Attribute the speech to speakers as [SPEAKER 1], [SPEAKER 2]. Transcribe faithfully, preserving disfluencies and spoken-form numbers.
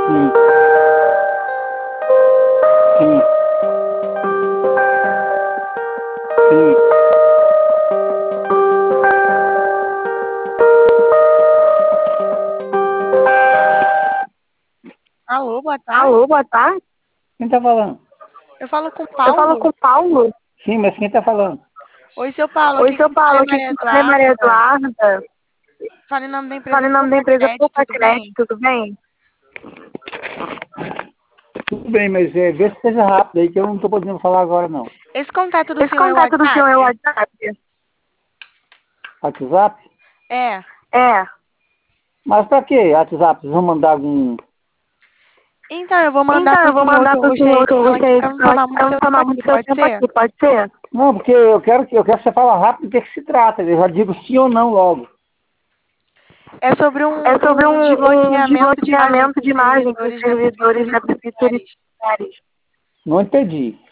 [SPEAKER 1] Sim. Sim. Sim.
[SPEAKER 2] Alô, boa tarde.
[SPEAKER 1] Alô, boa tarde. Quem tá falando?
[SPEAKER 2] Eu falo com o
[SPEAKER 1] Eu falo com
[SPEAKER 2] Paulo.
[SPEAKER 1] o Paulo. Sim, mas quem tá falando?
[SPEAKER 2] Oi, seu Paulo,
[SPEAKER 1] Oi,
[SPEAKER 2] aqui
[SPEAKER 1] seu
[SPEAKER 2] com você
[SPEAKER 1] Paulo,
[SPEAKER 2] é
[SPEAKER 1] aqui
[SPEAKER 2] Maria
[SPEAKER 1] com você, Maria
[SPEAKER 2] Eduarda.
[SPEAKER 1] Eduarda.
[SPEAKER 2] Fala em nome da empresa
[SPEAKER 1] Fala em nome da
[SPEAKER 2] Poupa
[SPEAKER 1] empresa
[SPEAKER 2] Crédito,
[SPEAKER 1] Poupa
[SPEAKER 2] tudo bem?
[SPEAKER 1] Crédito, tudo bem? Tudo bem, mas é, vê se seja rápido aí, que eu não tô podendo falar agora, não.
[SPEAKER 2] Esse contato do
[SPEAKER 1] Esse
[SPEAKER 2] senhor é o
[SPEAKER 1] contato do senhor é o
[SPEAKER 2] WhatsApp?
[SPEAKER 1] WhatsApp? WhatsApp?
[SPEAKER 2] É.
[SPEAKER 1] É. Mas pra quê WhatsApp? Vocês vão mandar algum...
[SPEAKER 2] Então, eu vou mandar
[SPEAKER 1] Então,
[SPEAKER 2] pro
[SPEAKER 1] eu vou
[SPEAKER 2] senhor que
[SPEAKER 1] mandar
[SPEAKER 2] eu
[SPEAKER 1] pro
[SPEAKER 2] gostaria
[SPEAKER 1] senhor que
[SPEAKER 2] de
[SPEAKER 1] eu
[SPEAKER 2] falar aqui
[SPEAKER 1] gostaria
[SPEAKER 2] pra
[SPEAKER 1] de
[SPEAKER 2] não
[SPEAKER 1] falar
[SPEAKER 2] tomar
[SPEAKER 1] aqui, pra
[SPEAKER 2] muito
[SPEAKER 1] não
[SPEAKER 2] seu tempo
[SPEAKER 1] tomar muito
[SPEAKER 2] aqui,
[SPEAKER 1] seu
[SPEAKER 2] pode
[SPEAKER 1] tempo
[SPEAKER 2] ser?
[SPEAKER 1] aqui, pode ser? Não, porque eu quero que, eu quero que você fale rápido do que, que se trata. Eu já digo sim ou não logo.
[SPEAKER 2] É sobre um,
[SPEAKER 1] É sobre
[SPEAKER 2] um
[SPEAKER 1] um, um
[SPEAKER 2] desbloqueamento de imagem
[SPEAKER 1] desbloqueamento
[SPEAKER 2] para
[SPEAKER 1] de
[SPEAKER 2] os
[SPEAKER 1] imagem para os
[SPEAKER 2] servidores da
[SPEAKER 1] servidores
[SPEAKER 2] Prefeitura
[SPEAKER 1] da
[SPEAKER 2] de
[SPEAKER 1] Prefeitura de
[SPEAKER 2] Valadares.
[SPEAKER 1] Valadares. Não entendi.